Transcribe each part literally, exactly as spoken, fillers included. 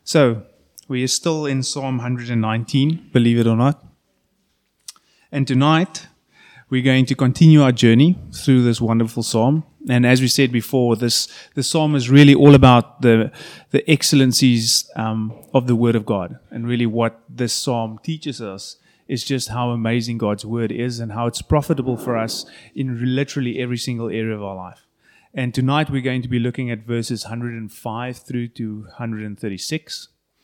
So, we are still in Psalm one hundred nineteen, believe it or not. And tonight, we're going to continue our journey through this wonderful psalm. And as we said before, this, this psalm is really all about the, the excellencies um, of the Word of God. And really what this psalm teaches us is just how amazing God's Word is and how it's profitable for us in literally every single area of our life. And tonight we're going to be looking at verses one hundred five through to one hundred thirty-six.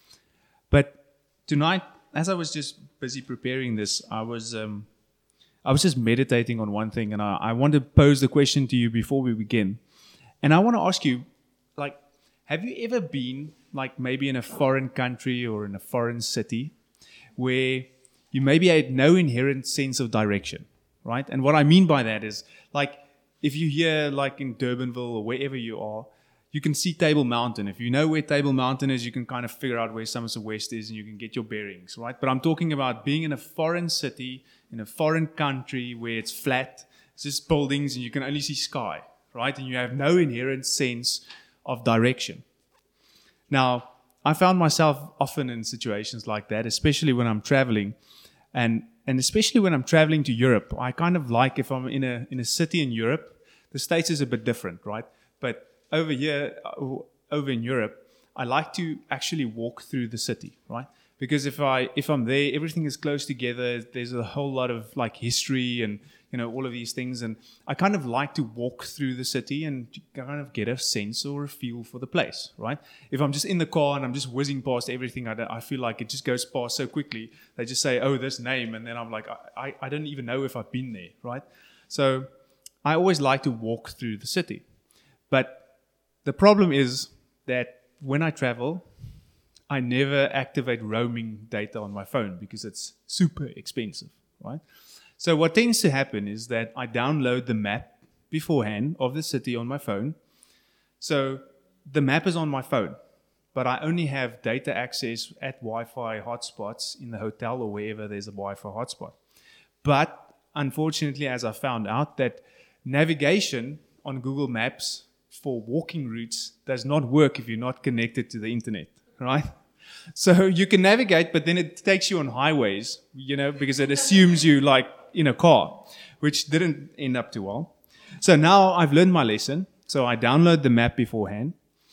But tonight, as I was just busy preparing this, I was um, I was just meditating on one thing, and I, I want to pose the question to you before we begin. And I want to ask you, like, have you ever been, like, maybe in a foreign country or in a foreign city where you maybe had no inherent sense of direction, right? And what I mean by that is, like, if you're here, like in Durbanville or wherever you are, you can see Table Mountain. If you know where Table Mountain is, you can kind of figure out where Somerset West is and you can get your bearings, right? But I'm talking about being in a foreign city, in a foreign country where it's flat, it's just buildings and you can only see sky, right? And you have no inherent sense of direction. Now, I found myself often in situations like that, especially when I'm traveling. And and especially when I'm traveling to Europe, I kind of like, if I'm in a in a city in Europe, the States is a bit different, right? But over here, over in Europe, I like to actually walk through the city, right? Because if I if I'm there, everything is close together. There's a whole lot of like history and you know all of these things, and I kind of like to walk through the city and kind of get a sense or a feel for the place, right? If I'm just in the car and I'm just whizzing past everything, I, don't, I feel like it just goes past so quickly. They just say, "Oh, this name," and then I'm like, I, I, I don't even know if I've been there, right? So I always like to walk through the city, but the problem is that when I travel, I never activate roaming data on my phone because it's super expensive, right? So what tends to happen is that I download the map beforehand of the city on my phone. So the map is on my phone, but I only have data access at Wi-Fi hotspots in the hotel or wherever there's a Wi-Fi hotspot. But unfortunately, as I found out, that navigation on Google Maps for walking routes does not work if you're not connected to the internet, right? So you can navigate, but then it takes you on highways, you know, because it assumes you like in a car, which didn't end up too well. So now I've learned my lesson. So I download the map beforehand.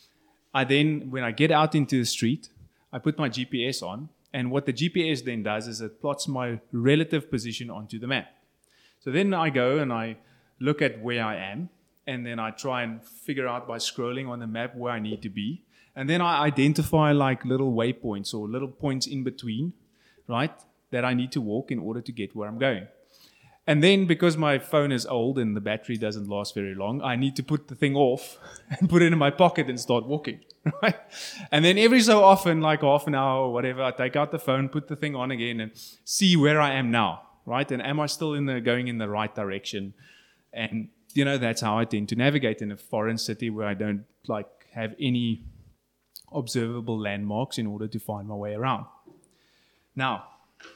I then, when I get out into the street, I put my G P S on. And what the G P S then does is it plots my relative position onto the map. So then I go and I look at where I am. And then I try and figure out by scrolling on the map where I need to be. And then I identify like little waypoints or little points in between, right, that I need to walk in order to get where I'm going. And then because my phone is old and the battery doesn't last very long, I need to put the thing off and put it in my pocket and start walking, right? And then every so often, like half an hour or whatever, I take out the phone, put the thing on again and see where I am now, right? And am I still in the going in the right direction? And you know, that's how I tend to navigate in a foreign city where I don't like have any observable landmarks in order to find my way around. Now,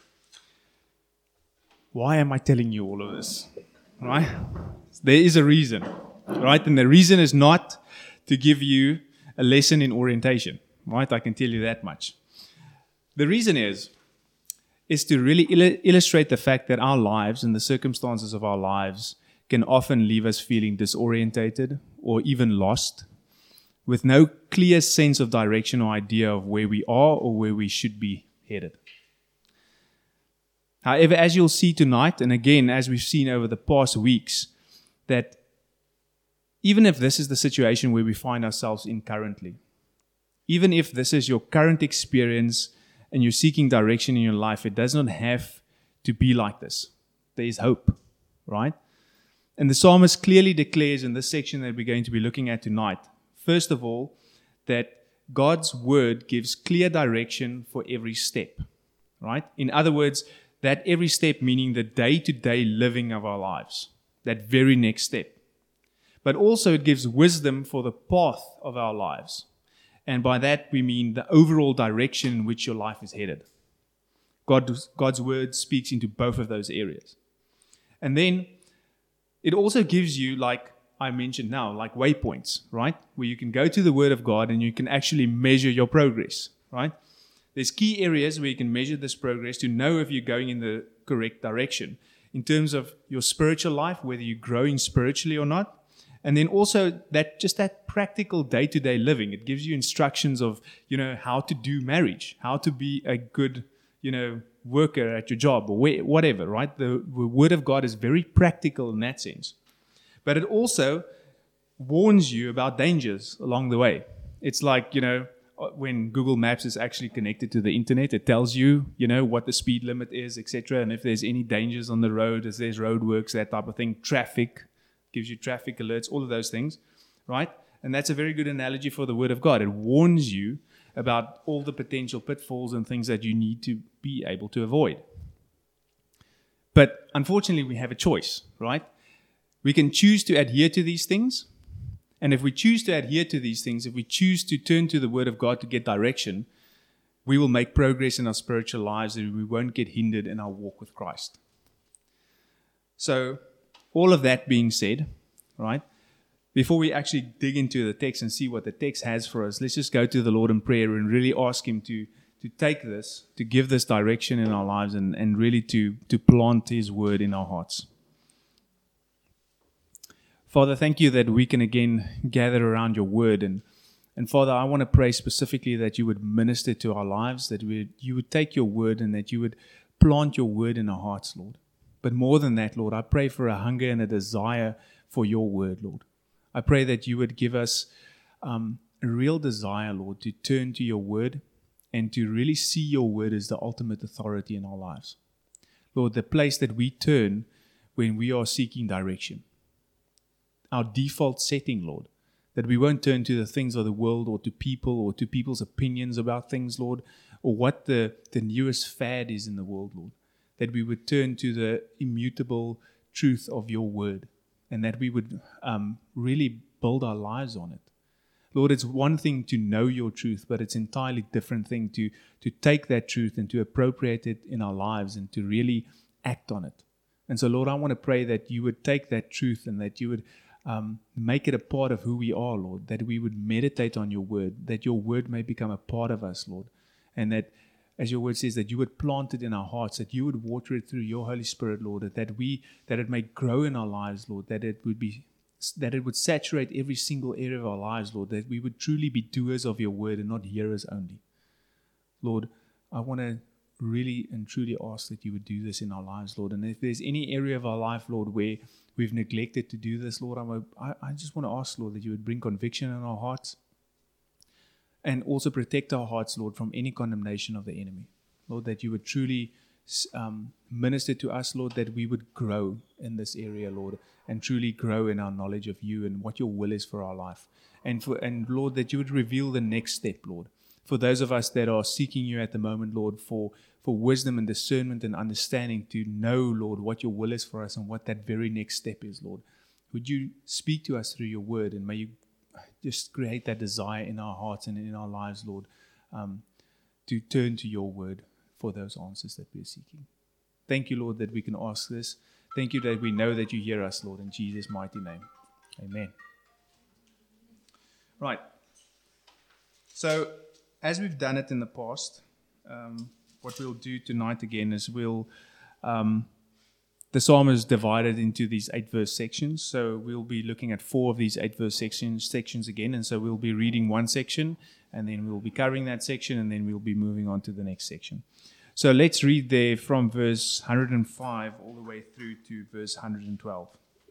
why am I telling you all of this? Right? There is a reason, right? And the reason is not to give you a lesson in orientation, right? I can tell you that much. The reason is, is to really il- illustrate the fact that our lives and the circumstances of our lives can often leave us feeling disorientated or even lost, with no clear sense of direction or idea of where we are or where we should be headed. However, as you'll see tonight, and again, as we've seen over the past weeks, that even if this is the situation where we find ourselves in currently, even if this is your current experience and you're seeking direction in your life, it does not have to be like this. There is hope, right? And the psalmist clearly declares in this section that we're going to be looking at tonight, first of all, that God's word gives clear direction for every step, right? In other words, that every step meaning the day-to-day living of our lives, that very next step. But also it gives wisdom for the path of our lives. And by that we mean the overall direction in which your life is headed. God, God's word speaks into both of those areas. And then it also gives you, like I mentioned now, like waypoints, right? Where you can go to the Word of God and you can actually measure your progress, right? There's key areas where you can measure this progress to know if you're going in the correct direction in terms of your spiritual life, whether you're growing spiritually or not. And then also that just that practical day-to-day living. It gives you instructions of, you know, how to do marriage, how to be a good, you know, worker at your job or where, whatever, right? The, the Word of God is very practical in that sense. But it also warns you about dangers along the way. It's like, you know, when Google Maps is actually connected to the internet, it tells you, you know, what the speed limit is, et cetera. And if there's any dangers on the road, if there's roadworks, that type of thing, traffic, gives you traffic alerts, all of those things, right? And that's a very good analogy for the Word of God. It warns you about all the potential pitfalls and things that you need to be able to avoid. But unfortunately, we have a choice, right? We can choose to adhere to these things. And if we choose to adhere to these things, if we choose to turn to the Word of God to get direction, we will make progress in our spiritual lives and we won't get hindered in our walk with Christ. So, all of that being said, right, before we actually dig into the text and see what the text has for us, let's just go to the Lord in prayer and really ask Him to, to take this, to give this direction in our lives and, and really to, to plant His Word in our hearts. Father, thank you that we can again gather around your Word. And, and Father, I want to pray specifically that you would minister to our lives, that we, you would take your Word and that you would plant your Word in our hearts, Lord. But more than that, Lord, I pray for a hunger and a desire for your Word, Lord. I pray that you would give us um, a real desire, Lord, to turn to your Word and to really see your Word as the ultimate authority in our lives. Lord, the place that we turn when we are seeking direction. Our default setting, Lord, that we won't turn to the things of the world or to people or to people's opinions about things, Lord, or what the, the newest fad is in the world, Lord. That we would turn to the immutable truth of your Word and that we would um, really build our lives on it. Lord, it's one thing to know your truth, but it's an entirely different thing to, to take that truth and to appropriate it in our lives and to really act on it. And so, Lord, I want to pray that you would take that truth and that you would um, make it a part of who we are, Lord, that we would meditate on your Word, that your Word may become a part of us, Lord, and that as your word says, that you would plant it in our hearts, that you would water it through your Holy Spirit, Lord, that we, that it may grow in our lives, Lord, that it would be, that it would saturate every single area of our lives, Lord, that we would truly be doers of your word and not hearers only. Lord, I want to really and truly ask that you would do this in our lives, Lord. And if there's any area of our life, Lord, where we've neglected to do this, Lord, I'm a, I, I just want to ask, Lord, that you would bring conviction in our hearts. And also protect our hearts, Lord, from any condemnation of the enemy. Lord, that you would truly um, minister to us, Lord, that we would grow in this area, Lord, and truly grow in our knowledge of you and what your will is for our life. And, for, and Lord, that you would reveal the next step, Lord. For those of us that are seeking you at the moment, Lord, for, for wisdom and discernment and understanding to know, Lord, what your will is for us and what that very next step is, Lord. Would you speak to us through your word, and may you just create that desire in our hearts and in our lives, Lord, um, to turn to your word for those answers that we're seeking. Thank you, Lord, that we can ask this. Thank you that we know that you hear us, Lord, in Jesus' mighty name. Amen. Right. So, as we've done it in the past, um, what we'll do tonight again is we'll... Um, The psalm is divided into these eight verse sections, so we'll be looking at four of these eight verse sections sections again, and so we'll be reading one section, and then we'll be covering that section, and then we'll be moving on to the next section. So let's read there from verse one hundred five all the way through to verse one hundred twelve.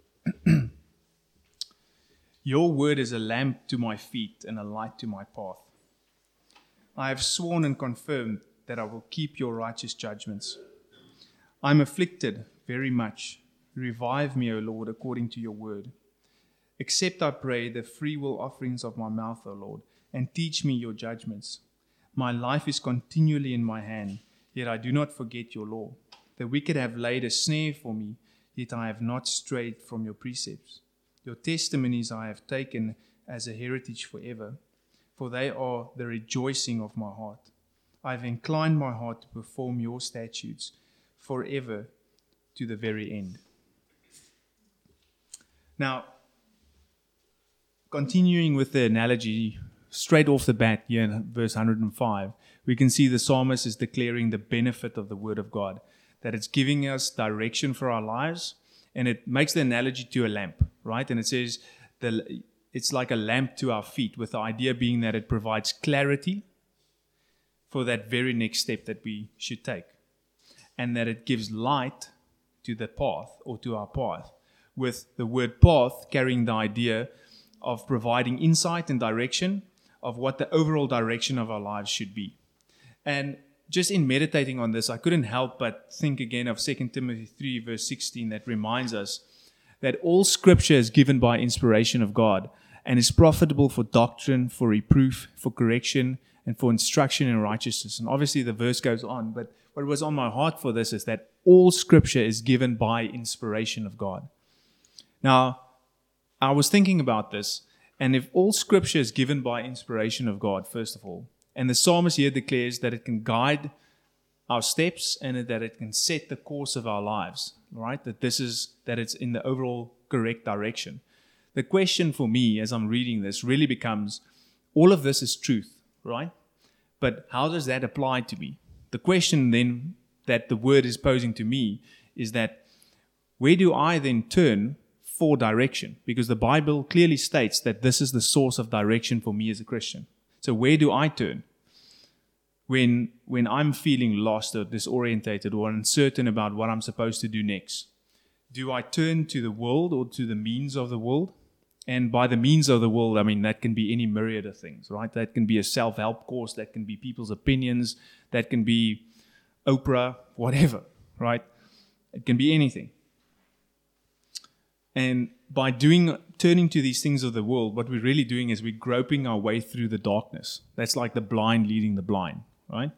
Your word is a lamp to my feet and a light to my path. I have sworn and confirmed that I will keep your righteous judgments. I am afflicted very much. Revive me, O Lord, according to your word. Accept, I pray, the free will offerings of my mouth, O Lord, and teach me your judgments. My life is continually in my hand, yet I do not forget your law. The wicked have laid a snare for me, yet I have not strayed from your precepts. Your testimonies I have taken as a heritage forever, for they are the rejoicing of my heart. I have inclined my heart to perform your statutes forever, to the very end. Now, continuing with the analogy straight off the bat here in verse one hundred five, we can see the psalmist is declaring the benefit of the word of God, that it's giving us direction for our lives, and it makes the analogy to a lamp, right? And it says the, it's like a lamp to our feet, with the idea being that it provides clarity for that very next step that we should take, and that it gives light to the path or to our path, with the word path carrying the idea of providing insight and direction of what the overall direction of our lives should be. And just in meditating on this, I couldn't help but think again of Second Timothy three, verse sixteen, that reminds us that all Scripture is given by inspiration of God and is profitable for doctrine, for reproof, for correction, and for instruction in righteousness. And obviously the verse goes on, but what was on my heart for this is that all Scripture is given by inspiration of God. Now, I was thinking about this, and if all Scripture is given by inspiration of God, first of all, and the psalmist here declares that it can guide our steps and that it can set the course of our lives, right? That this is, that it's in the overall correct direction. The question for me as I'm reading this really becomes, all of this is truth, right? But how does that apply to me? The question then that the word is posing to me is that where do I then turn for direction? Because the Bible clearly states that this is the source of direction for me as a Christian. So where do I turn when when I'm feeling lost or disorientated or uncertain about what I'm supposed to do next? Do I turn to the world or to the means of the world? And by the means of the world, I mean that can be any myriad of things, right? That can be a self-help course, that can be people's opinions, that can be Oprah, whatever, right? It can be anything. And by doing, turning to these things of the world, what we're really doing is we're groping our way through the darkness. That's like the blind leading the blind, right?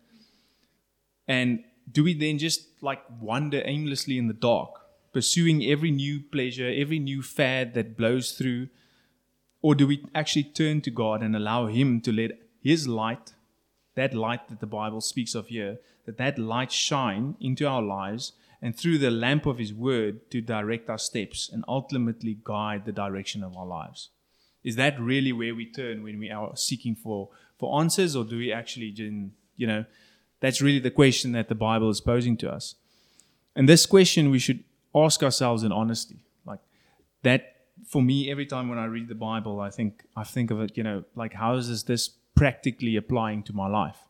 And do we then just like wander aimlessly in the dark, pursuing every new pleasure, every new fad that blows through? Or do we actually turn to God and allow Him to let His light, that light that the Bible speaks of here, that that light shine into our lives, and through the lamp of His Word to direct our steps and ultimately guide the direction of our lives? Is that really where we turn when we are seeking for, for answers, or do we actually, you know, that's really the question that the Bible is posing to us. And this question we should ask ourselves in honesty. Like that, for me, every time when I read the Bible, I think I think of it, you know, like how is this practically applying to my life?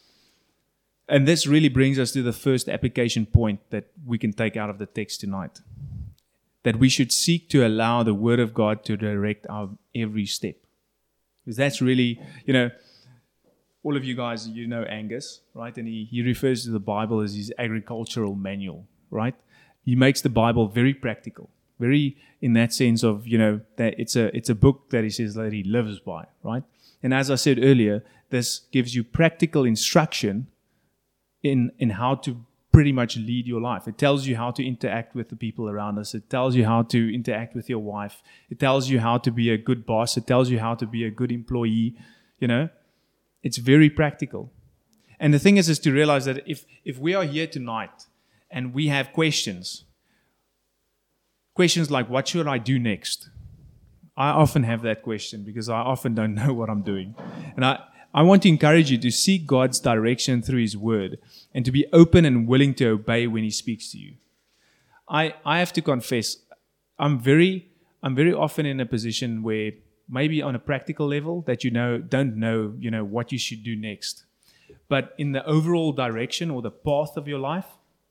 And this really brings us to the first application point that we can take out of the text tonight. That we should seek to allow the Word of God to direct our every step. Because that's really, you know, all of you guys, you know Angus, right? And he, he refers to the Bible as his agricultural manual, right? He makes the Bible very practical. Very in that sense of, you know, that it's a it's a book that he says that he lives by, right? And as I said earlier, this gives you practical instruction in in how to pretty much lead your life. It tells you how to interact with the people around us. It tells you how to interact with your wife. It tells you how to be a good boss. It tells you how to be a good employee. You know, it's very practical. And the thing is, is to realize that if if we are here tonight and we have questions, questions like, what should I do next? I often have that question because I often don't know what I'm doing. And I, I want to encourage you to seek God's direction through His Word and to be open and willing to obey when He speaks to you. I, I have to confess, I'm very I'm very often in a position where maybe on a practical level that you know don't know, you know, what you should do next. But in the overall direction or the path of your life,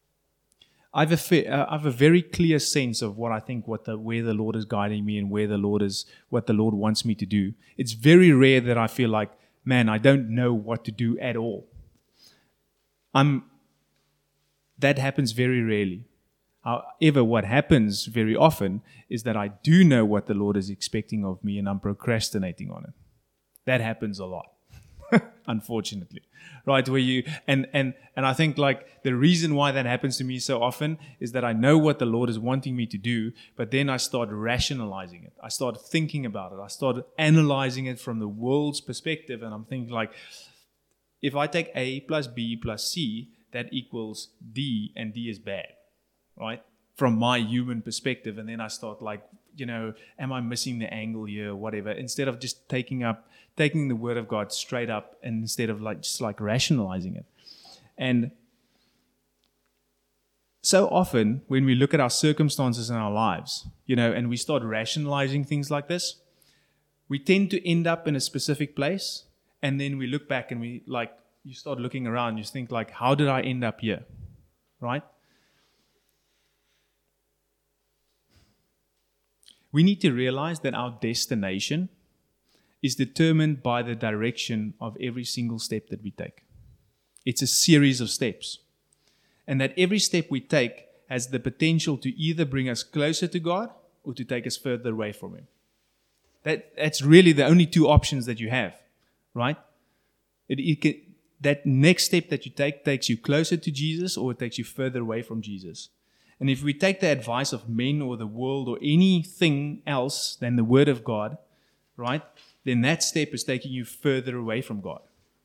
I have a fa- uh, I have a very clear sense of what I think, what the where the Lord is guiding me and where the Lord is, what the Lord wants me to do. It's very rare that I feel like, man, I don't know what to do at all. I'm. That happens very rarely. However, what happens very often is that I do know what the Lord is expecting of me and I'm procrastinating on it. That happens a lot, unfortunately. Right, where you and, and and I think like the reason why that happens to me so often is that I know what the Lord is wanting me to do, but then I start rationalizing it. I start thinking about it. I start analyzing it from the world's perspective, and I'm thinking like, if I take A plus B plus C, that equals D, and D is bad, right? From my human perspective, and then I start like you know, am I missing the angle here or whatever, instead of just taking up, taking the word of God straight up and instead of like just like rationalizing it. And so often when we look at our circumstances in our lives, you know, and we start rationalizing things like this, we tend to end up in a specific place, and then we look back and we like, you start looking around, you think like, how did I end up here? Right? We need to realize that our destination is determined by the direction of every single step that we take. It's a series of steps. And that every step we take has the potential to either bring us closer to God or to take us further away from Him. That, that's really the only two options that you have, right? It, it can, that next step that you take takes you closer to Jesus or it takes you further away from Jesus. And if we take the advice of men or the world or anything else than the Word of God, right, then that step is taking you further away from God.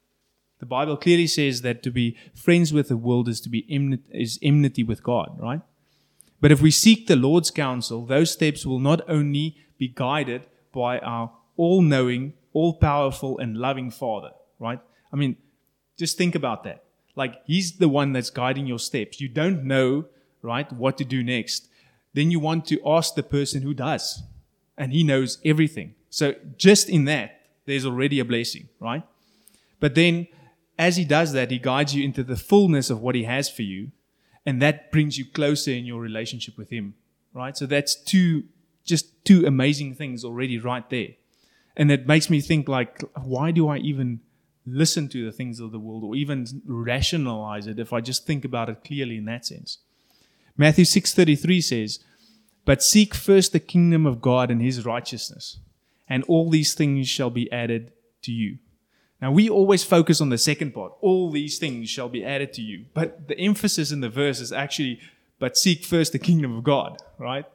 The Bible clearly says that to be friends with the world is to be enmity, is enmity with God, right? But if we seek the Lord's counsel, those steps will not only be guided by our all-knowing, all-powerful, and loving Father, right? I mean, just think about that. Like, He's the one that's guiding your steps. You don't know, right, what to do next. Then you want to ask the person who does, and He knows everything. So just in that, there's already a blessing, right? But then, as He does that, He guides you into the fullness of what He has for you, and that brings you closer in your relationship with Him, right? So that's two, just two amazing things already right there. And it makes me think like, why do I even listen to the things of the world or even rationalize it if I just think about it clearly in that sense? Matthew six thirty-three says, "But seek first the kingdom of God and His righteousness, and all these things shall be added to you." Now, we always focus on the second part. All these things shall be added to you. But the emphasis in the verse is actually, but seek first the kingdom of God, right?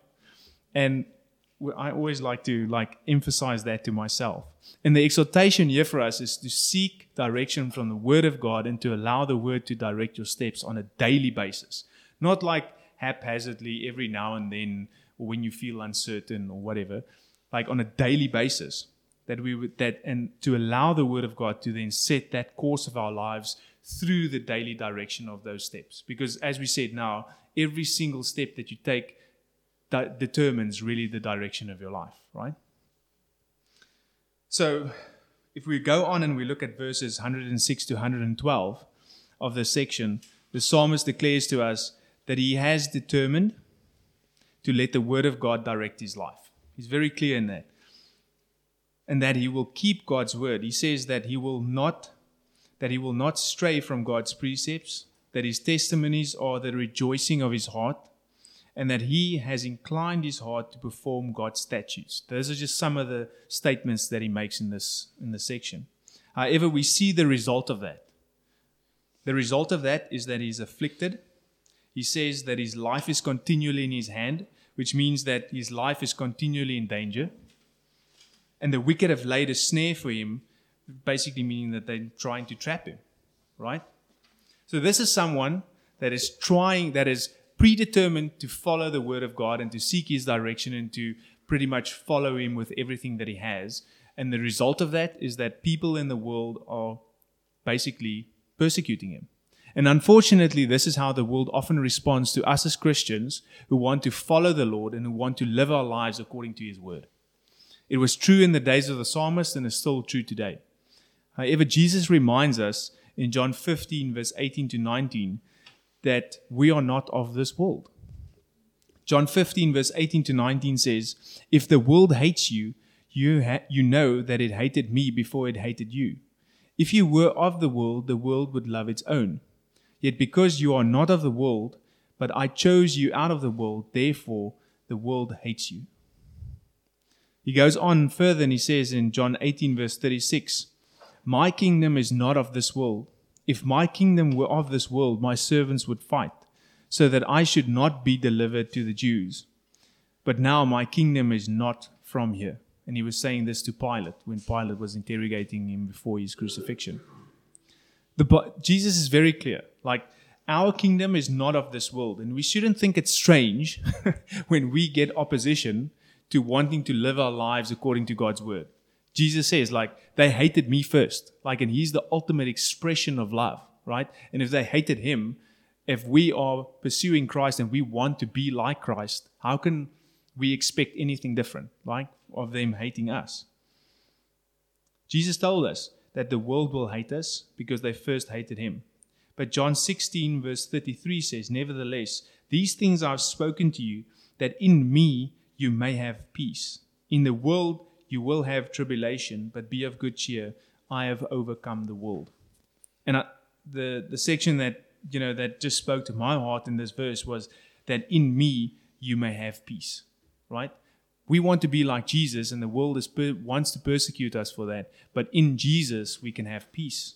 And I always like to like emphasize that to myself. And the exhortation here for us is to seek direction from the Word of God and to allow the Word to direct your steps on a daily basis. Not like haphazardly every now and then or when you feel uncertain or whatever. Like on a daily basis. That we would that and to allow the Word of God to then set that course of our lives through the daily direction of those steps. Because as we said now, every single step that you take that determines really the direction of your life, right? So if we go on and we look at verses one hundred six to one hundred twelve of this section, the psalmist declares to us that he has determined to let the Word of God direct his life. He's very clear in that. And that he will keep God's word. He says that he will not, that he will not stray from God's precepts, that his testimonies are the rejoicing of his heart, and that he has inclined his heart to perform God's statutes. Those are just some of the statements that he makes in this in this section. However, we see the result of that. The result of that is that he's afflicted. He says that his life is continually in his hand, which means that his life is continually in danger. And the wicked have laid a snare for him, basically meaning that they're trying to trap him, right? So this is someone that is trying, that is predetermined to follow the Word of God and to seek His direction and to pretty much follow Him with everything that he has. And the result of that is that people in the world are basically persecuting him. And unfortunately, this is how the world often responds to us as Christians who want to follow the Lord and who want to live our lives according to His Word. It was true in the days of the psalmist and is still true today. However, Jesus reminds us in John fifteen, verse eighteen to nineteen, that we are not of this world. John fifteen, verse eighteen to nineteen says, "If the world hates you, you, ha- you know that it hated me before it hated you. If you were of the world, the world would love its own. Yet because you are not of the world, but I chose you out of the world, therefore the world hates you." He goes on further and he says in John eighteen, verse thirty-six, "My kingdom is not of this world. If my kingdom were of this world, my servants would fight, so that I should not be delivered to the Jews. But now my kingdom is not from here." And he was saying this to Pilate when Pilate was interrogating him before his crucifixion. The, Jesus is very clear. Like, our kingdom is not of this world. And we shouldn't think it's strange when we get opposition to wanting to live our lives according to God's word. Jesus says, like, they hated me first. Like, and he's the ultimate expression of love, right? And if they hated him, if we are pursuing Christ and we want to be like Christ, how can we expect anything different, like, of them hating us? Jesus told us that the world will hate us because they first hated him. But John sixteen verse thirty-three says, nevertheless, these things I've spoken to you, that in me you may have peace. In the world you will have tribulation, but be of good cheer. I have overcome the world. And I, the the section that you know that just spoke to my heart in this verse was that in me you may have peace. Right? We want to be like Jesus, and the world is per- wants to persecute us for that. But in Jesus we can have peace.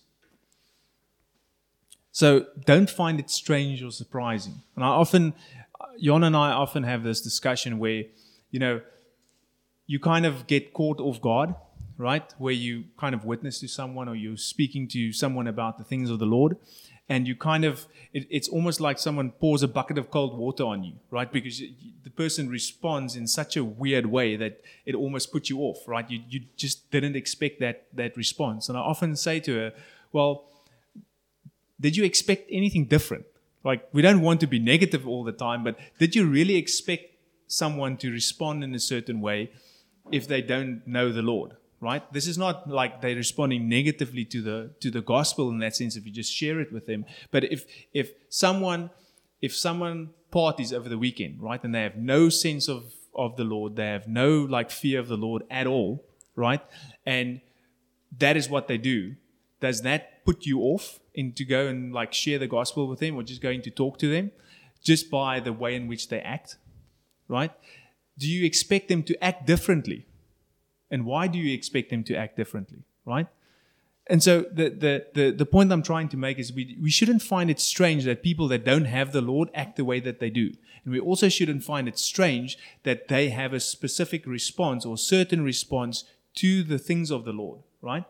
So don't find it strange or surprising. And I often, Jon and I often have this discussion where, you know, you kind of get caught off guard, right? Where you kind of witness to someone or you're speaking to someone about the things of the Lord. And you kind of, it, it's almost like someone pours a bucket of cold water on you, right? Because you, the person responds in such a weird way that it almost puts you off, right? You you just didn't expect that that response. And I often say to her, well, did you expect anything different? Like, we don't want to be negative all the time, but did you really expect someone to respond in a certain way if they don't know the Lord? Right? This is not like they're responding negatively to the to the gospel in that sense if you just share it with them. But if if someone if someone parties over the weekend, right, and they have no sense of, of the Lord, they have no like fear of the Lord at all, right? And that is what they do. Does that put you off in to go and like share the gospel with them or just going to talk to them just by the way in which they act? Right? Do you expect them to act differently? And why do you expect them to act differently, right? And so the, the, the, the point I'm trying to make is we, we shouldn't find it strange that people that don't have the Lord act the way that they do. And we also shouldn't find it strange that they have a specific response or certain response to the things of the Lord, right?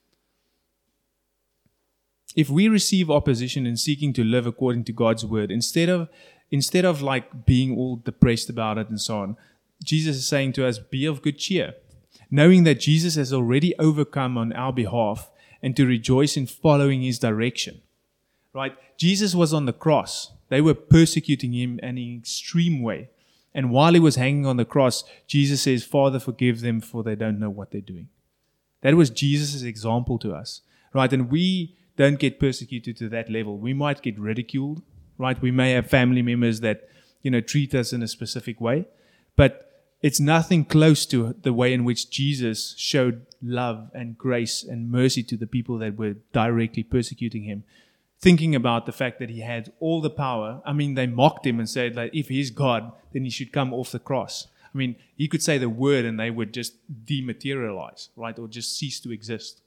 If we receive opposition in seeking to live according to God's word, instead of instead of like being all depressed about it and so on, Jesus is saying to us, be of good cheer, knowing that Jesus has already overcome on our behalf, and to rejoice in following his direction. Right? Jesus was on the cross. They were persecuting him in an extreme way. And while he was hanging on the cross, Jesus says, Father, forgive them, for they don't know what they're doing. That was Jesus' example to us. Right? And we don't get persecuted to that level. We might get ridiculed. Right? We may have family members that, you know, treat us in a specific way. But it's nothing close to the way in which Jesus showed love and grace and mercy to the people that were directly persecuting him. Thinking about the fact that he had all the power. I mean, they mocked him and said, like, if he's God, then he should come off the cross. I mean, he could say the word and they would just dematerialize, right? Or just cease to exist.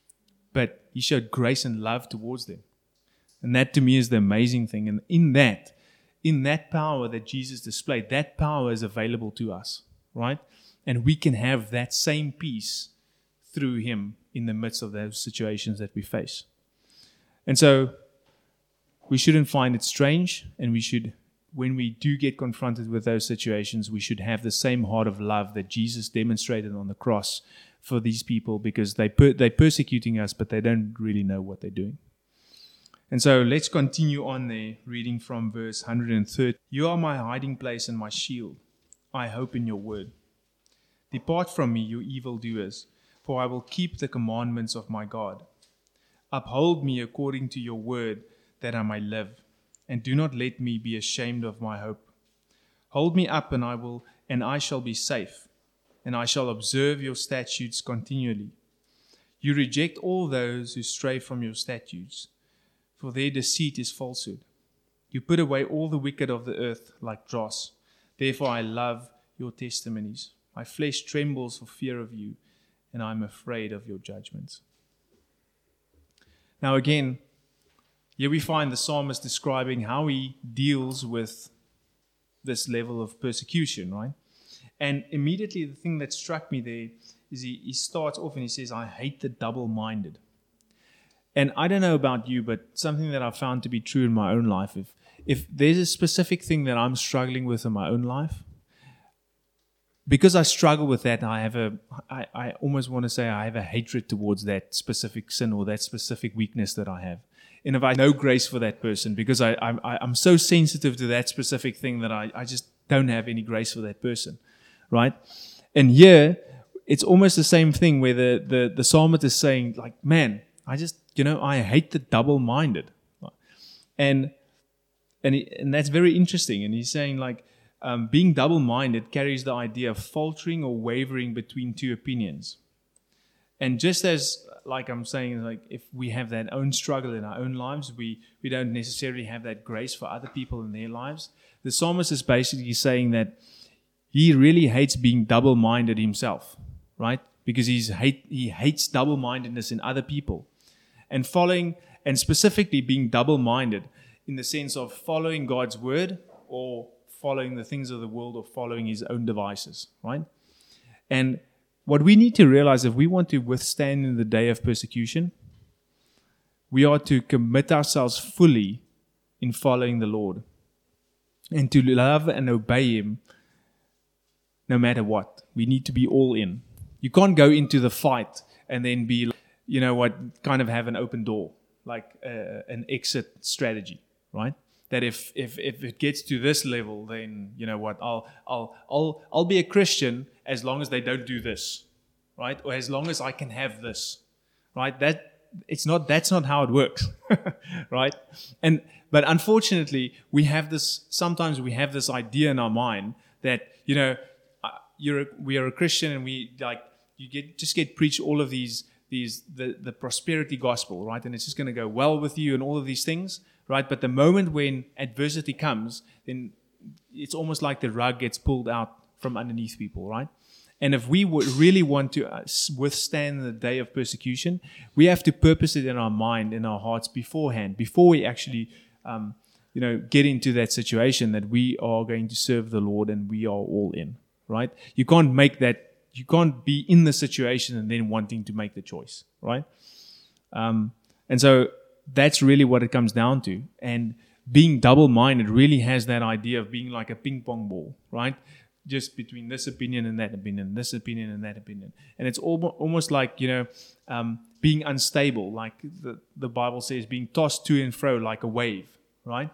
But he showed grace and love towards them. And that to me is the amazing thing. And in that, in that power that Jesus displayed, that power is available to us, right? And we can have that same peace through him in the midst of those situations that we face. And so we shouldn't find it strange, and we should, when we do get confronted with those situations, we should have the same heart of love that Jesus demonstrated on the cross for these people, because they per- they're persecuting us, but they don't really know what they're doing. And so let's continue on there, reading from verse one hundred thirty. You are my hiding place and my shield. I hope in your word. Depart from me, you evildoers, for I will keep the commandments of my God. Uphold me according to your word, that I may live, and do not let me be ashamed of my hope. Hold me up, and I will, and I shall be safe, and I shall observe your statutes continually. You reject all those who stray from your statutes, for their deceit is falsehood. You put away all the wicked of the earth like dross. Therefore I love your testimonies. My flesh trembles for fear of you, and I am afraid of your judgments. Now again, here we find the psalmist describing how he deals with this level of persecution, right? And immediately the thing that struck me there is he, he starts off and he says, I hate the double-minded. And I don't know about you, but something that I've found to be true in my own life, if if there's a specific thing that I'm struggling with in my own life, because I struggle with that, I have a, I, I almost want to say I have a hatred towards that specific sin or that specific weakness that I have. And if I know grace for that person, because I, I'm, I, I'm so sensitive to that specific thing that I, I just don't have any grace for that person, right? And here, it's almost the same thing where the, the, the psalmist is saying, like, man, I just, you know, I hate the double-minded. And and he, and that's very interesting. And he's saying, like, um, being double-minded carries the idea of faltering or wavering between two opinions. And just as, like I'm saying, like if we have that own struggle in our own lives, we, we don't necessarily have that grace for other people in their lives. The psalmist is basically saying that he really hates being double-minded himself, right? Because he's hate, he hates double-mindedness in other people. And following, and specifically being double-minded in the sense of following God's word or following the things of the world or following his own devices, right? And what we need to realize, if we want to withstand in the day of persecution, we are to commit ourselves fully in following the Lord and to love and obey him no matter what. We need to be all in. You can't go into the fight and then be, you know what, kind of have an open door, like uh, an exit strategy, right? That if, if if it gets to this level, then you know what, I'll I'll I'll I'll be a Christian as long as they don't do this, right? Or as long as I can have this, right? That it's not that's not how it works, right? And but unfortunately, we have this. Sometimes we have this idea in our mind that you know you're a, we are a Christian and we like you get just get preached all of these these the the prosperity gospel, right? And it's just going to go well with you and all of these things. Right, but the moment when adversity comes, then it's almost like the rug gets pulled out from underneath people, right? And if we would really want to uh, withstand the day of persecution, we have to purpose it in our mind, in our hearts beforehand, before we actually, um, you know, get into that situation that we are going to serve the Lord and we are all in, right? You can't make that. You can't be in the situation and then wanting to make the choice, right? Um, and so. That's really what it comes down to. And being double-minded really has that idea of being like a ping pong ball, right? Just between this opinion and that opinion, this opinion and that opinion. And it's almost like, you know, um, being unstable, like the, the Bible says, being tossed to and fro like a wave, right?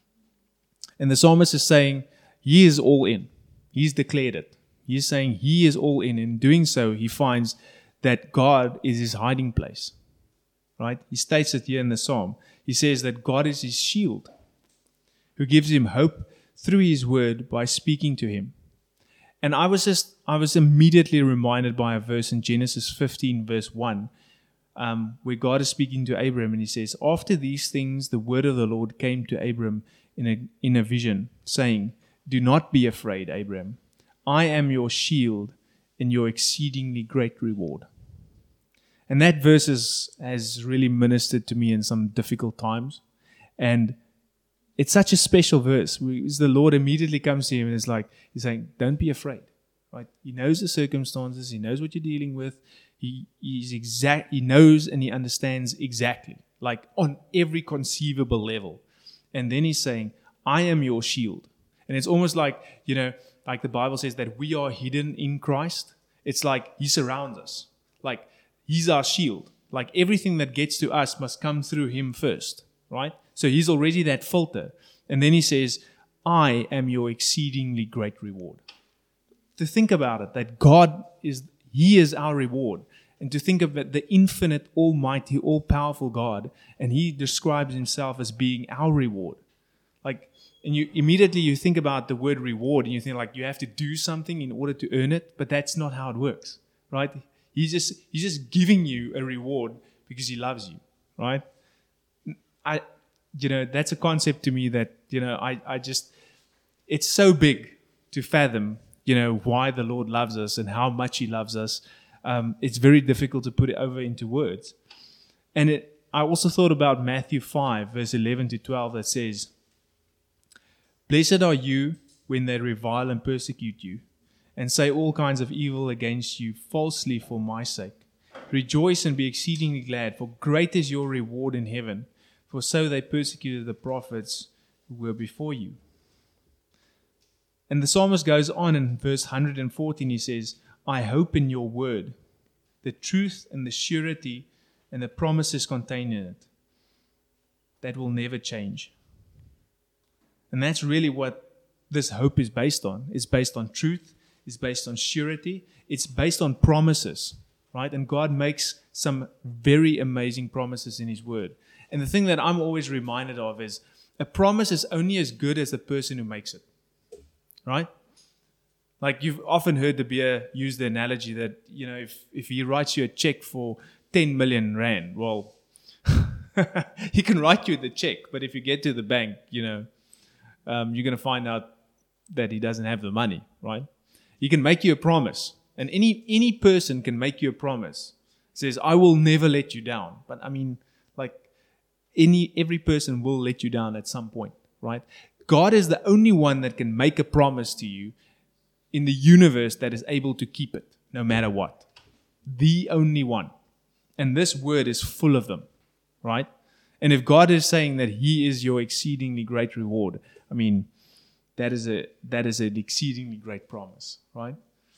And the psalmist is saying, he is all in. He's declared it. He's saying he is all in. In doing so, he finds that God is his hiding place. Right? He states it here in the psalm. He says that God is his shield, who gives him hope through his word by speaking to him. And I was just, I was immediately reminded by a verse in Genesis fifteen, verse one, um, where God is speaking to Abram, and he says, "After these things, the word of the Lord came to Abram in a in a vision, saying, 'Do not be afraid, Abram. I am your shield and your exceedingly great reward.'" And that verse is, has really ministered to me in some difficult times. And it's such a special verse. We, the Lord immediately comes to him and is like, he's saying, don't be afraid. Right? He knows the circumstances. He knows what you're dealing with. He, he's exact, he knows and he understands exactly, like on every conceivable level. And then he's saying, I am your shield. And it's almost like, you know, like the Bible says that we are hidden in Christ. It's like he surrounds us. Like, he's our shield. Like everything that gets to us must come through him first, right? So he's already that filter. And then he says, I am your exceedingly great reward. To think about it, that God is, he is our reward. And to think of it, the infinite, almighty, all-powerful God, and he describes himself as being our reward. Like, and you immediately you think about the word reward, and you think like you have to do something in order to earn it, but that's not how it works, right? He's just he's just giving you a reward because he loves you, right? I, you know, that's a concept to me that, you know, I, I just, it's so big to fathom, you know, why the Lord loves us and how much he loves us. Um, it's very difficult to put it over into words. And it, I also thought about Matthew five, verse eleven to twelve, that says, "Blessed are you when they revile and persecute you, and say all kinds of evil against you falsely for my sake. Rejoice and be exceedingly glad, for great is your reward in heaven, for so they persecuted the prophets who were before you." And the psalmist goes on in verse one hundred fourteen, he says, I hope in your word, the truth and the surety and the promises contained in it, that will never change. And that's really what this hope is based on. It's based on truth, it's based on surety, it's based on promises, right? And God makes some very amazing promises in His word. And the thing that I'm always reminded of is a promise is only as good as the person who makes it, right? Like you've often heard the beer use the analogy that, you know, if, if he writes you a check for ten million rand, well, he can write you the check, but if you get to the bank, you know, um, you're going to find out that he doesn't have the money, right? He can make you a promise, and any any person can make you a promise. Says, I will never let you down. But I mean, like any every person will let you down at some point, right? God is the only one that can make a promise to you in the universe that is able to keep it, no matter what. The only one. And this word is full of them, right? And if God is saying that He is your exceedingly great reward, I mean, that is a that is an exceedingly great promise, right?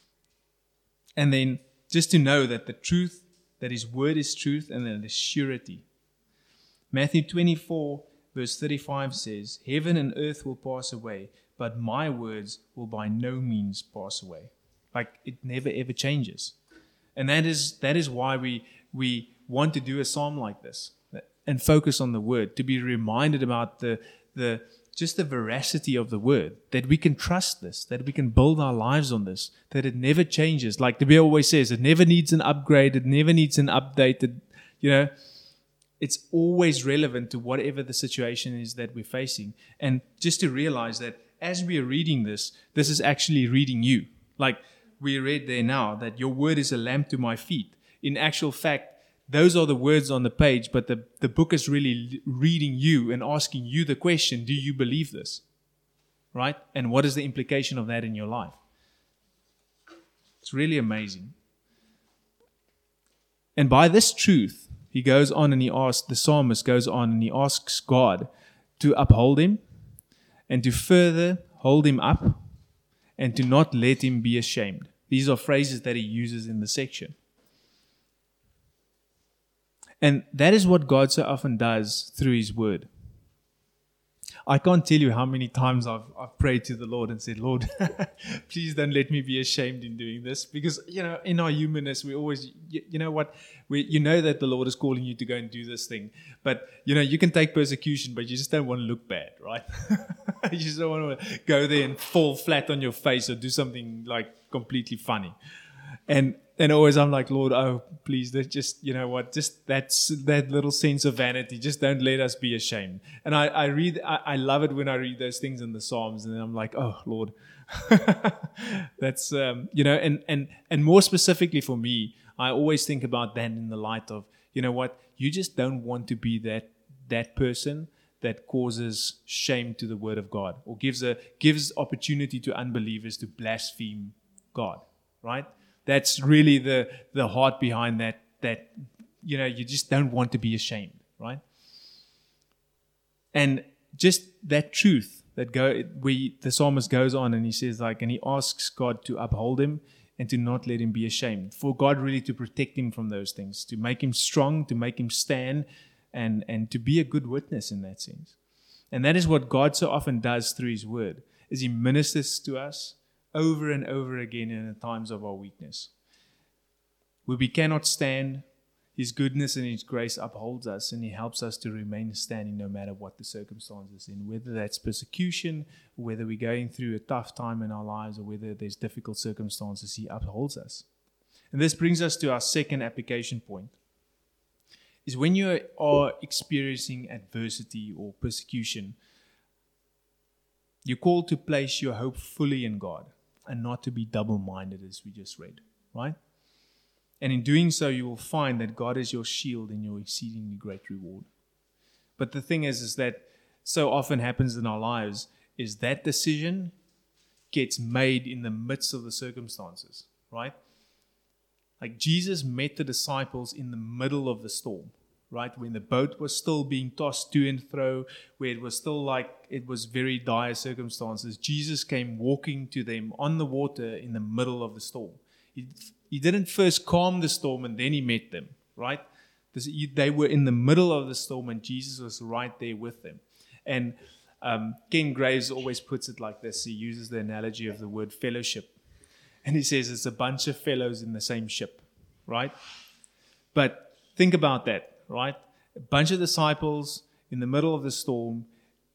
And then just to know that the truth, that His word is truth, and then the surety. Matthew twenty-four, verse thirty-five says, heaven and earth will pass away, but my words will by no means pass away. Like it never ever changes. And that is that is why we we want to do a psalm like this and focus on the word, to be reminded about the the just the veracity of the word, that we can trust this, that we can build our lives on this, that it never changes. Like the Bible always says, it never needs an upgrade, it never needs an update. It, you know, it's always relevant to whatever the situation is that we're facing. And just to realize that as we are reading this, this is actually reading you. Like we read there now, that your word is a lamp to my feet. In actual fact, those are the words on the page, but the, the book is really reading you and asking you the question, do you believe this? Right? And what is the implication of that in your life? It's really amazing. And by this truth, he goes on and he asks, the psalmist goes on and he asks God to uphold him and to further hold him up and to not let him be ashamed. These are phrases that he uses in the section. And that is what God so often does through His word. I can't tell you how many times I've, I've prayed to the Lord and said, Lord, please don't let me be ashamed in doing this. Because, you know, in our humanness, we always, you, you know what, we, you know that the Lord is calling you to go and do this thing. But, you know, you can take persecution, but you just don't want to look bad, right? You just don't want to go there and fall flat on your face or do something like completely funny. And And always I'm like, Lord, oh, please, just, you know what, just that's that little sense of vanity. Just don't let us be ashamed. And I, I read, I, I love it when I read those things in the Psalms, and then I'm like, oh, Lord, that's, um, you know, and, and, and more specifically for me, I always think about that in the light of, you know what, you just don't want to be that, that person that causes shame to the word of God, or gives a, gives opportunity to unbelievers to blaspheme God, right? That's really the, the heart behind that, that, you know, you just don't want to be ashamed, right? And just that truth that go, we, the psalmist goes on and he says like, and he asks God to uphold him and to not let him be ashamed. For God really to protect him from those things, to make him strong, to make him stand, and, and to be a good witness in that sense. And that is what God so often does through His word, is He ministers to us over and over again in the times of our weakness. Where we cannot stand, His goodness and His grace upholds us, and He helps us to remain standing no matter what the circumstances in, whether that's persecution, whether we're going through a tough time in our lives, or whether there's difficult circumstances, He upholds us. And this brings us to our second application point, is when you are experiencing adversity or persecution, you're called to place your hope fully in God, and not to be double-minded, as we just read, right? And in doing so, you will find that God is your shield and your exceedingly great reward. But the thing is, is that so often happens in our lives, is that decision gets made in the midst of the circumstances, right? Like Jesus met the disciples in the middle of the storm, right? When the boat was still being tossed to and fro, where it was still like it was very dire circumstances, Jesus came walking to them on the water in the middle of the storm. He, he didn't first calm the storm and then he met them, right? This, they were in the middle of the storm and Jesus was right there with them. And um, Ken Graves always puts it like this. He uses the analogy of the word fellowship. And he says it's a bunch of fellows in the same ship, right? But think about that, right? A bunch of disciples in the middle of the storm.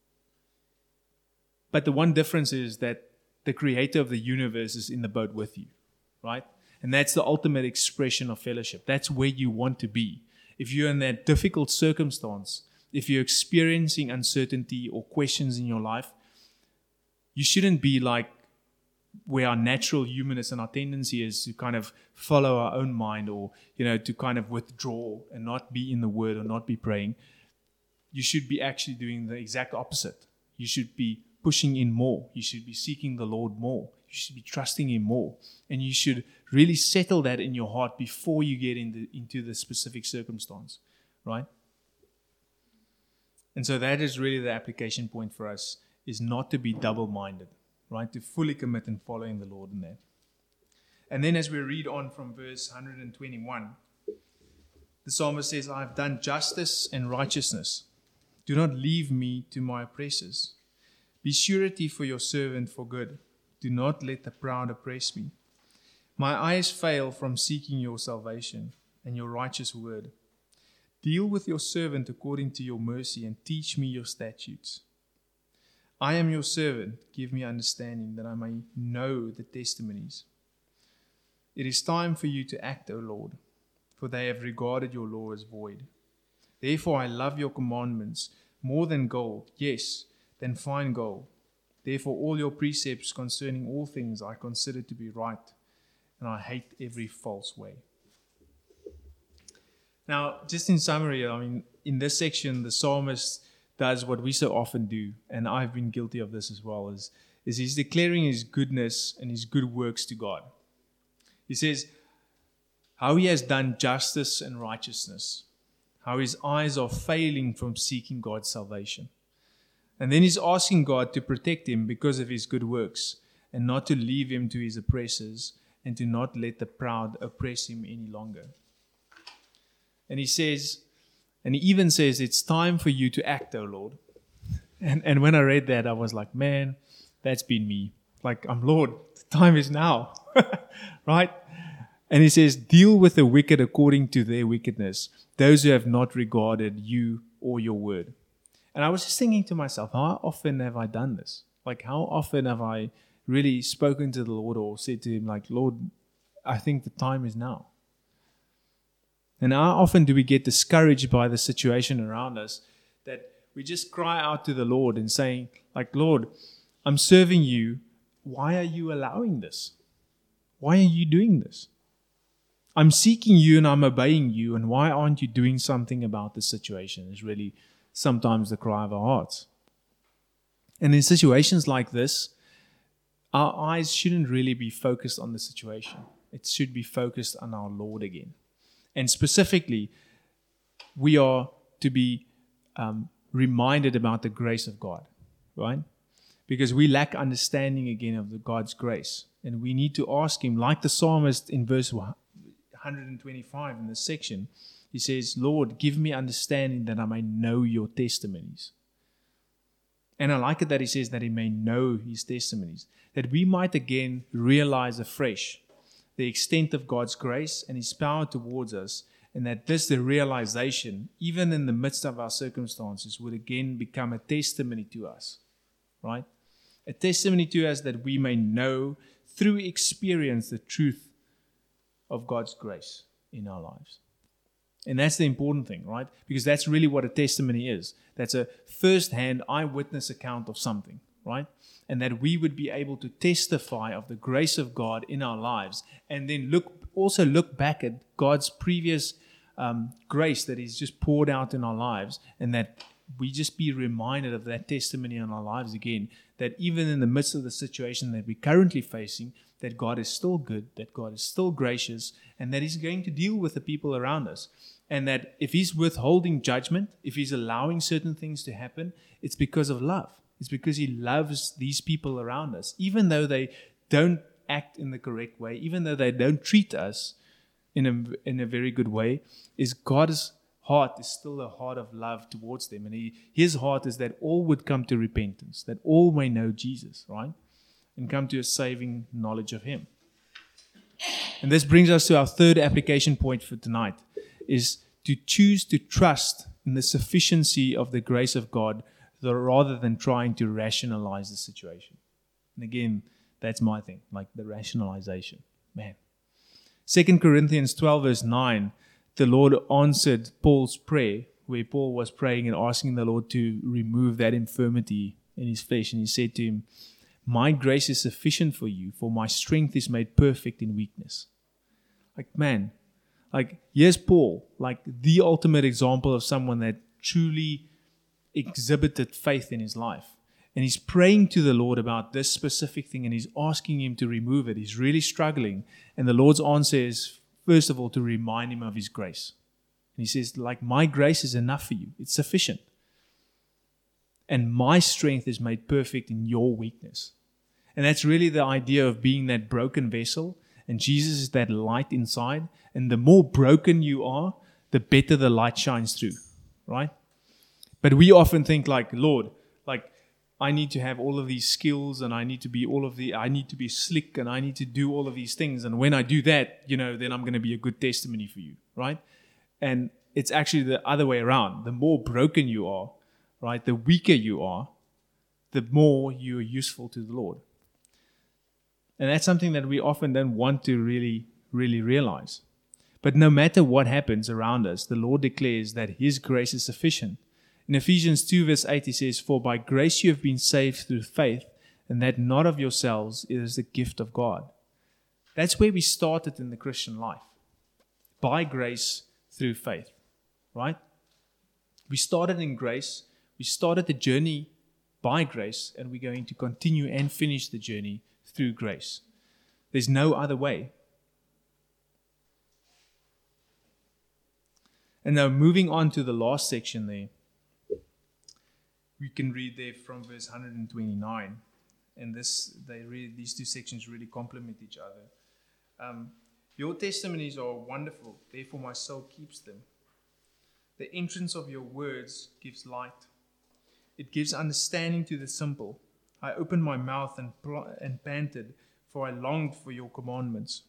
But the one difference is that the creator of the universe is in the boat with you, right? And that's the ultimate expression of fellowship. That's where you want to be. If you're in that difficult circumstance, if you're experiencing uncertainty or questions in your life, you shouldn't be like where our natural humanness and our tendency is to kind of follow our own mind, or, you know, to kind of withdraw and not be in the Word or not be praying. You should be actually doing the exact opposite. You should be pushing in more. You should be seeking the Lord more. You should be trusting Him more. And you should really settle that in your heart before you get into, into the specific circumstance, right? And so that is really the application point for us, is not to be double-minded, right? To fully commit and following the Lord in that. And then as we read on from verse one hundred twenty-one, the psalmist says, I have done justice and righteousness. Do not leave me to my oppressors. Be surety for your servant for good. Do not let the proud oppress me. My eyes fail from seeking your salvation and your righteous word. Deal with your servant according to your mercy and teach me your statutes. I am your servant. Give me understanding that I may know the testimonies. It is time for you to act, O Lord, for they have regarded your law as void. Therefore I love your commandments more than gold, yes, than fine gold. Therefore all your precepts concerning all things I consider to be right, and I hate every false way. Now, just in summary, I mean, in this section, the psalmist does what we so often do, and I've been guilty of this as well, is, is he's declaring his goodness and his good works to God. He says how he has done justice and righteousness, how his eyes are failing from seeking God's salvation. And then he's asking God to protect him because of his good works, and not to leave him to his oppressors, and to not let the proud oppress him any longer. And he says, and he even says, it's time for you to act, O Lord. And and when I read that, I was like, man, that's been me. Like, I'm Lord, the time is now. Right? And he says, deal with the wicked according to their wickedness, those who have not regarded you or your word. And I was just thinking to myself, how often have I done this? Like, how often have I really spoken to the Lord or said to him, like, Lord, I think the time is now. And how often do we get discouraged by the situation around us that we just cry out to the Lord and saying, like, Lord, I'm serving you. Why are you allowing this? Why are you doing this? I'm seeking you and I'm obeying you, and why aren't you doing something about this situation? Is really sometimes the cry of our hearts. And in situations like this, our eyes shouldn't really be focused on the situation. It should be focused on our Lord again. And specifically, we are to be um, reminded about the grace of God, right? Because we lack understanding again of the God's grace. And we need to ask Him, like the psalmist in verse one hundred twenty-five in this section, he says, Lord, give me understanding that I may know your testimonies. And I like it that he says that he may know his testimonies, that we might again realize afresh the extent of God's grace and His power towards us, and that this, the realization, even in the midst of our circumstances, would again become a testimony to us, right? A testimony to us that we may know through experience the truth of God's grace in our lives. And that's the important thing, right? Because that's really what a testimony is. That's a first-hand eyewitness account of something, right? And that we would be able to testify of the grace of God in our lives, and then look also look back at God's previous um, grace that He's just poured out in our lives, and that we just be reminded of that testimony in our lives again, that even in the midst of the situation that we're currently facing, that God is still good, that God is still gracious, and that He's going to deal with the people around us. And that if he's withholding judgment, if he's allowing certain things to happen, it's because of love. It's because he loves these people around us, even though they don't act in the correct way, even though they don't treat us in a, in a very good way, is God's heart is still a heart of love towards them. And he, his heart is that all would come to repentance, that all may know Jesus, right? And come to a saving knowledge of him. And this brings us to our third application point for tonight, is to choose to trust in the sufficiency of the grace of God rather than trying to rationalize the situation. And again, that's my thing, like the rationalization. Man. Second Corinthians twelve verse nine, the Lord answered Paul's prayer, where Paul was praying and asking the Lord to remove that infirmity in his flesh. And he said to him, my grace is sufficient for you, for my strength is made perfect in weakness. Like, man, like, here's Paul, like the ultimate example of someone that truly exhibited faith in his life. And he's praying to the Lord about this specific thing, and he's asking him to remove it. He's really struggling. And the Lord's answer is, first of all, to remind him of his grace. And he says, like, my grace is enough for you. It's sufficient. And my strength is made perfect in your weakness. And that's really the idea of being that broken vessel. And Jesus is that light inside. And the more broken you are, the better the light shines through. Right? But we often think like, Lord, like, I need to have all of these skills, and I need to be all of the, I need to be slick, and I need to do all of these things. And when I do that, you know, then I'm going to be a good testimony for you. Right? And it's actually the other way around. The more broken you are, right, the weaker you are, the more you are useful to the Lord. And that's something that we often don't want to really, really realize. But no matter what happens around us, the Lord declares that his grace is sufficient. In Ephesians two verse eight, he says, for by grace you have been saved through faith, and that not of yourselves, it is the gift of God. That's where we started in the Christian life. By grace through faith. Right? We started in grace. We started the journey by grace, and we're going to continue and finish the journey through grace. There's no other way. And now moving on to the last section there, we can read there from verse one hundred twenty-nine. And this, they really, these two sections really complement each other. Um, your testimonies are wonderful, therefore my soul keeps them. The entrance of your words gives light. It gives understanding to the simple. I opened my mouth and, pl- and panted, for I longed for your commandments.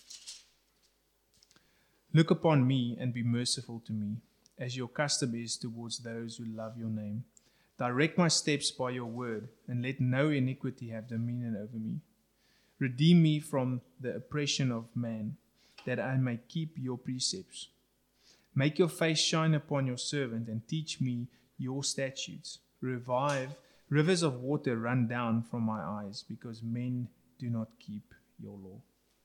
Look upon me and be merciful to me, as your custom is towards those who love your name. Direct my steps by your word, and let no iniquity have dominion over me. Redeem me from the oppression of man, that I may keep your precepts. Make your face shine upon your servant, and teach me your statutes. Revive, rivers of water run down from my eyes, because men do not keep your law.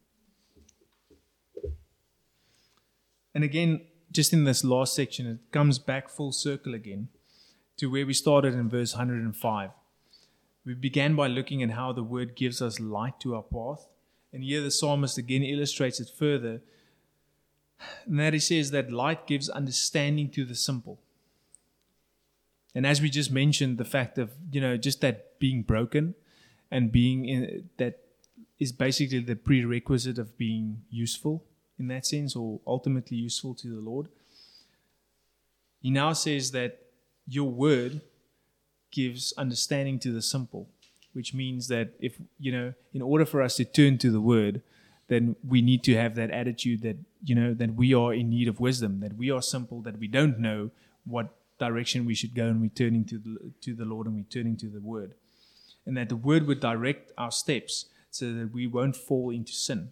And again, just in this last section, it comes back full circle again to where we started in verse one hundred five. We began by looking at how the word gives us light to our path. And here the psalmist again illustrates it further. And that he says that light gives understanding to the simple. And as we just mentioned, the fact of, you know, just that being broken and being in, that is basically the prerequisite of being useful in that sense, or ultimately useful to the Lord. He now says that your word gives understanding to the simple, which means that if, you know, in order for us to turn to the word, then we need to have that attitude that, you know, that we are in need of wisdom, that we are simple, that we don't know what direction we should go, and we're turning to the, to the Lord, and we're turning to the word. And that the word would direct our steps so that we won't fall into sin.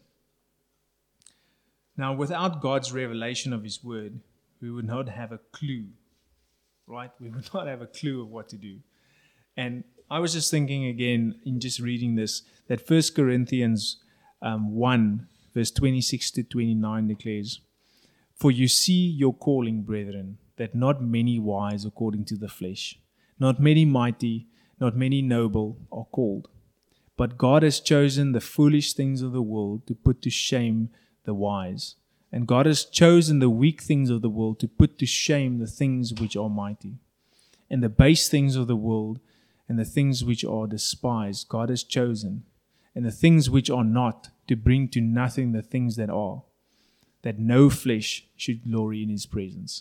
Now, without God's revelation of his word, we would not have a clue, right? We would not have a clue of what to do. And I was just thinking again, in just reading this, that First Corinthians um, one, verse twenty-six to twenty-nine declares, for you see your calling, brethren, that not many wise according to the flesh, not many mighty, not many noble are called. But God has chosen the foolish things of the world to put to shame the wise. And God has chosen the weak things of the world to put to shame the things which are mighty. And the base things of the world and the things which are despised, God has chosen. And the things which are not, to bring to nothing the things that are, that no flesh should glory in his presence.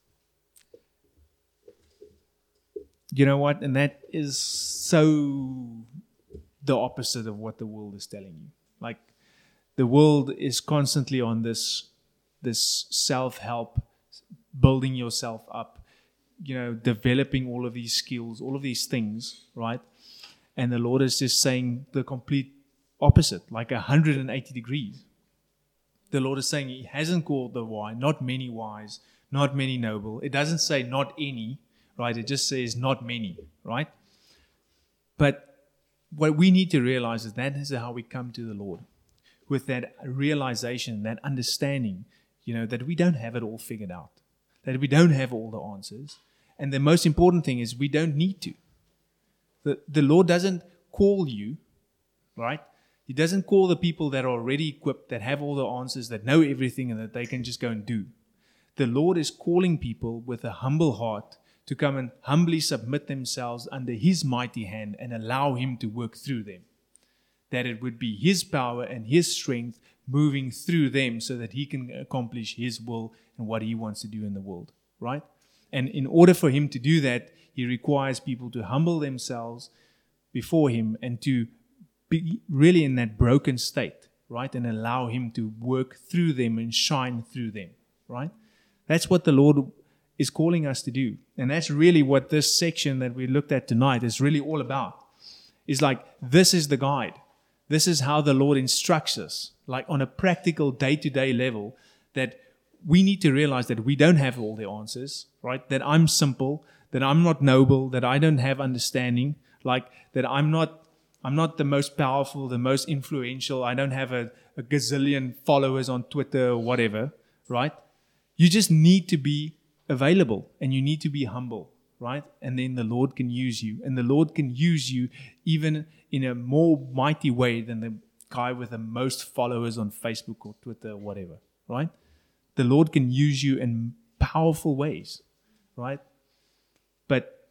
You know what? And that is so the opposite of what the world is telling you. Like, the world is constantly on this, this self-help, building yourself up, you know, developing all of these skills, all of these things, right? And the Lord is just saying the complete opposite, like one hundred eighty degrees. The Lord is saying he hasn't called the wise, not many wise, not many noble. It doesn't say not any, right? It just says not many, right? But what we need to realize is that is how we come to the Lord, with that realization, that understanding, you know, that we don't have it all figured out, that we don't have all the answers. And the most important thing is we don't need to. The, the Lord doesn't call you, right? He doesn't call the people that are already equipped, that have all the answers, that know everything, and that they can just go and do. The Lord is calling people with a humble heart to come and humbly submit themselves under His mighty hand and allow Him to work through them. That it would be His power and His strength moving through them so that He can accomplish His will and what He wants to do in the world, right? And in order for Him to do that, He requires people to humble themselves before Him and to be really in that broken state, right? And allow Him to work through them and shine through them, right? That's what the Lord is calling us to do. And that's really what this section that we looked at tonight is really all about. It's like, this is the guide. This is how the Lord instructs us, like on a practical day-to-day level, that we need to realize that we don't have all the answers, right? That I'm simple, that I'm not noble, that I don't have understanding, like that I'm not I'm not the most powerful, the most influential. I don't have a, a gazillion followers on Twitter or whatever, right? You just need to be available and you need to be humble, right? And then the Lord can use you. And the Lord can use you even in a more mighty way than the guy with the most followers on Facebook or Twitter or whatever, right? The Lord can use you in powerful ways, right? But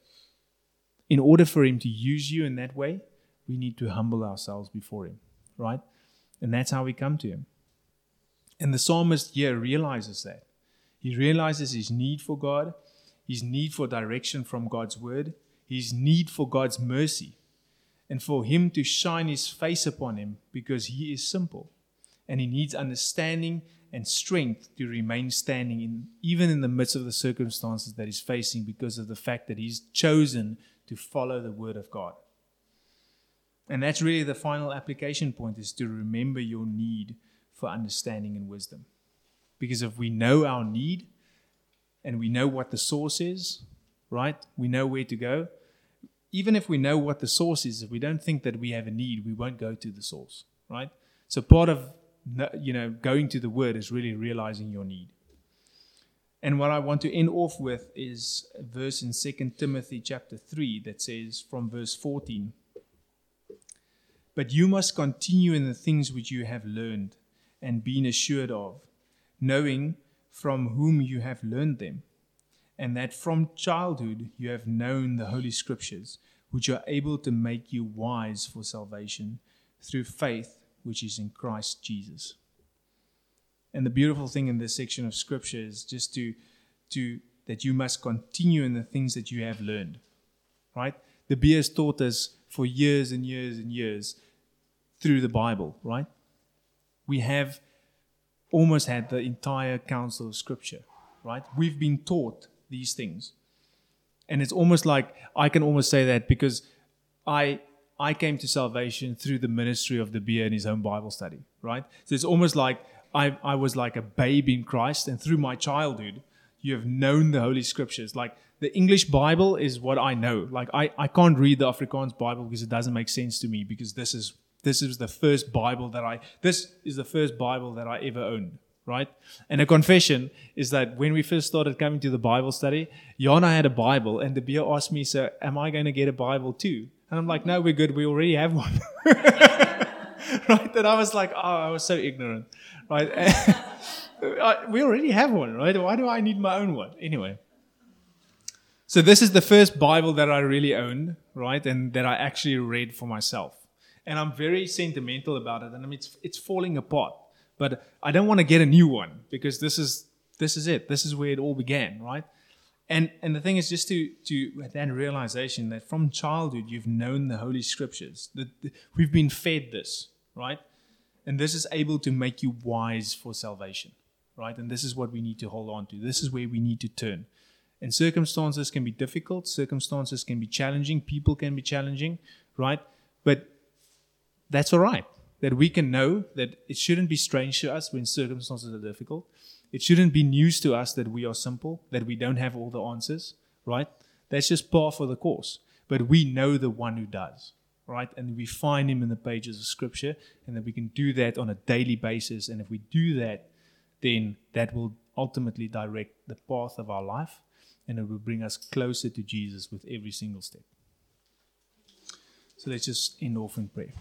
in order for Him to use you in that way, we need to humble ourselves before Him, right? And that's how we come to Him. And the psalmist here realizes that. He realizes his need for God, his need for direction from God's word, his need for God's mercy, and for Him to shine His face upon him because he is simple. And he needs understanding and strength to remain standing in, even in the midst of the circumstances that he's facing, because of the fact that he's chosen to follow the word of God. And that's really the final application point, is to remember your need for understanding and wisdom. Because if we know our need and we know what the source is, right? We know where to go. Even if we know what the source is, if we don't think that we have a need, we won't go to the source, right? So part of, you know, going to the word is really realizing your need. And what I want to end off with is a verse in Second Timothy chapter three that says from verse fourteen, "But you must continue in the things which you have learned and been assured of, knowing from whom you have learned them, and that from childhood you have known the Holy Scriptures, which are able to make you wise for salvation through faith which is in Christ Jesus." And the beautiful thing in this section of Scripture is just to, to that you must continue in the things that you have learned, right? The B has taught us for years and years and years through the Bible, right? We have almost had the entire counsel of Scripture, right? We've been taught these things. And it's almost like, I can almost say that because I I came to salvation through the ministry of the Bia in his own Bible study, right? So it's almost like I, I was like a babe in Christ, and through my childhood, you have known the Holy Scriptures. Like, the English Bible is what I know. Like, I, I can't read the Afrikaans Bible because it doesn't make sense to me, because this is this is the first Bible that I, this is the first Bible that I ever owned, right? And a confession is that when we first started coming to the Bible study, Jana had a Bible, and the Bia asked me, "So am I going to get a Bible too?" And I'm like, "No, we're good. We already have one." Right? And I was like, oh, I was so ignorant, right? I, we already have one, right? Why do I need my own one? Anyway. So this is the first Bible that I really owned, right? And that I actually read for myself. And I'm very sentimental about it. And I mean, it's, it's falling apart. But I don't want to get a new one because this is this is it. This is where it all began, right? And and the thing is just to to that realization that from childhood you've known the Holy Scriptures. That we've been fed this, right? And this is able to make you wise for salvation, right? And this is what we need to hold on to. This is where we need to turn. And circumstances can be difficult. Circumstances can be challenging. People can be challenging, right? But that's all right. That we can know that it shouldn't be strange to us when circumstances are difficult. It shouldn't be news to us that we are simple, that we don't have all the answers, right? That's just par for the course. But we know the one who does, right? And we find him in the pages of Scripture, and that we can do that on a daily basis. And if we do that, then that will ultimately direct the path of our life, and it will bring us closer to Jesus with every single step. So let's just end off in prayer.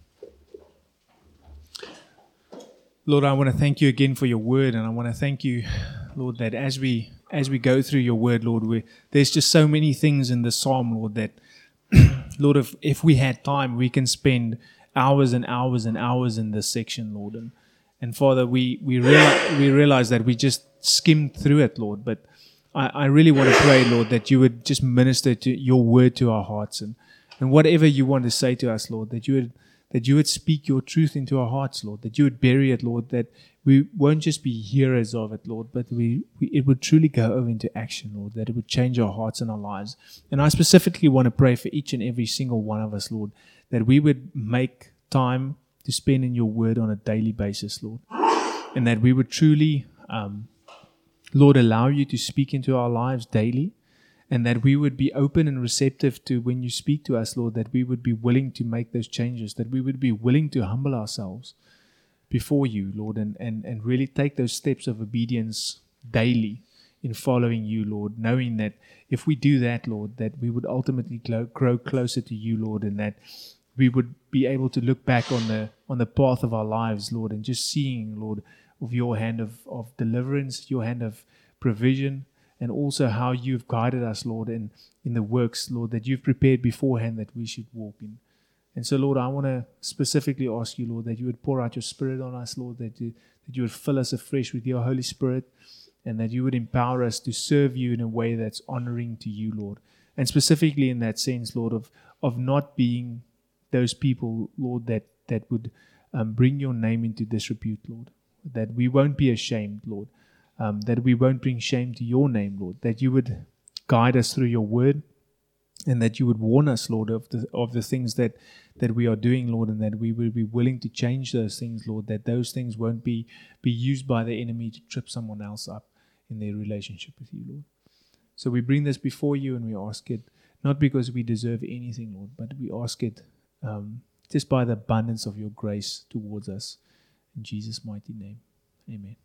Lord, I want to thank you again for your word, and I want to thank you, Lord, that as we as we go through your word, Lord, we, there's just so many things in the psalm, Lord, that, Lord, if, if we had time, we can spend hours and hours and hours in this section, Lord. And, and Father, we, we, realize, we realize that we just skimmed through it, Lord, but I, I really want to pray, Lord, that you would just minister to your word to our hearts, and, and whatever you want to say to us, Lord, that you would that you would speak your truth into our hearts, Lord, that you would bury it, Lord, that we won't just be hearers of it, Lord, but we, we it would truly go over into action, Lord, that it would change our hearts and our lives. And I specifically want to pray for each and every single one of us, Lord, that we would make time to spend in your word on a daily basis, Lord, and that we would truly, um, Lord, allow you to speak into our lives daily, and that we would be open and receptive to when you speak to us, Lord, that we would be willing to make those changes, that we would be willing to humble ourselves before you, Lord, and, and, and really take those steps of obedience daily in following you, Lord, knowing that if we do that, Lord, that we would ultimately grow, grow closer to you, Lord, and that we would be able to look back on the on the path of our lives, Lord, and just seeing, Lord, of your hand of, of deliverance, your hand of provision, and also how you've guided us, Lord, in, in the works, Lord, that you've prepared beforehand that we should walk in. And so, Lord, I want to specifically ask you, Lord, that you would pour out your Spirit on us, Lord, that you, that you would fill us afresh with your Holy Spirit, and that you would empower us to serve you in a way that's honoring to you, Lord. And specifically in that sense, Lord, of, of not being those people, Lord, that, that would um, bring your name into disrepute, Lord, that we won't be ashamed, Lord. Um, that we won't bring shame to your name, Lord, that you would guide us through your word, and that you would warn us, Lord, of the of the things that, that we are doing, Lord, and that we will be willing to change those things, Lord, that those things won't be, be used by the enemy to trip someone else up in their relationship with you, Lord. So we bring this before you, and we ask it, not because we deserve anything, Lord, but we ask it um, just by the abundance of your grace towards us. In Jesus' mighty name, amen.